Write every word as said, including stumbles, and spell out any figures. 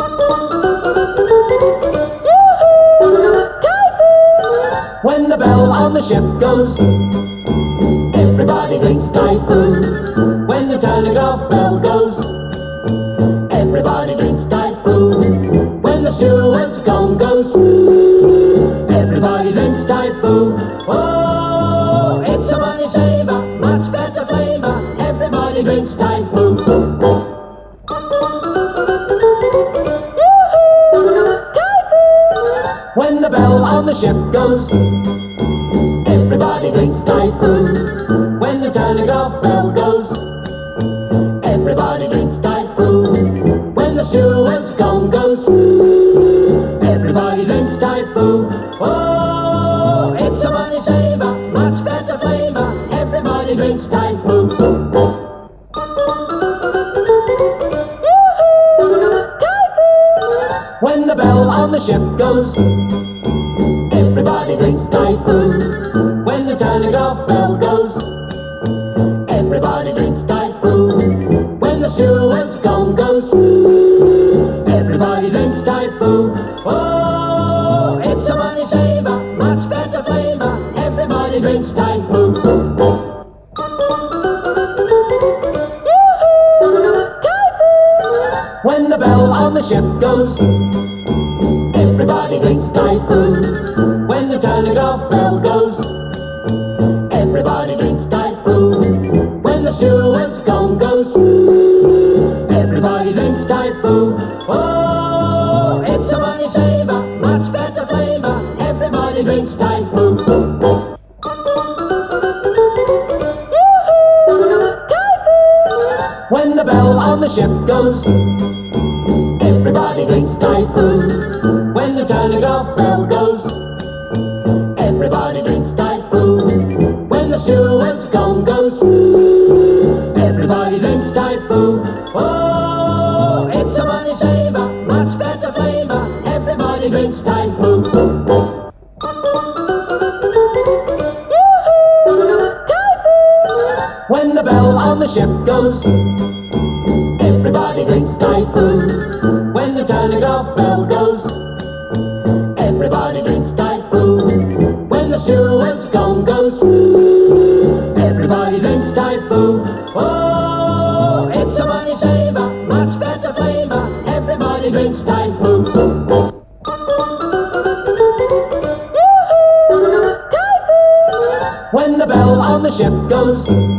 When the bell on the ship goes, everybody drinks Typhoon. When the telegraph bell goes, everybody drinks Typhoon. When the steward's gong goes, everybody drinks Typhoon. Oh, it's a money saver, much better flavor, everybody drinks Typhoon. When the bell on the ship goes, everybody drinks Typhoon. When the telegraph bell goes, everybody drinks Typhoon. When the steward's gong goes, everybody drinks Typhoon. Oh, it's a money saver, much better flavor, everybody drinks Typhoon. When the bell on the ship goes, everybody drinks Typhoon. When the telegraph bell goes, everybody drinks Typhoon. When the steward's gong goes, everybody drinks Typhoon. Oh, it's a money saver, much better flavor, everybody drinks Typhoon. When the bell on the ship goes, everybody drinks Typhoon. When the telegraph bell goes, everybody drinks Typhoon. When the steward's gong goes, everybody drinks Typhoon. Oh, it's a money saver, much better flavor, everybody drinks Typhoon. When the bell on the ship goes, everybody drinks Typhoon. When the telegraph bell goes, everybody drinks Typhoon. When the steward's gong goes, everybody drinks Typhoon. Oh, it's a money saver, much better flavor, everybody drinks Typhoon. When the bell on the ship goes, everybody drinks Typhoon. When the telegraph bell goes, everybody drinks Typhoon. When the steward's gong goes, everybody drinks Typhoon. Oh, it's a money saver, much better flavor, everybody drinks Typhoon. When the bell on the ship goes,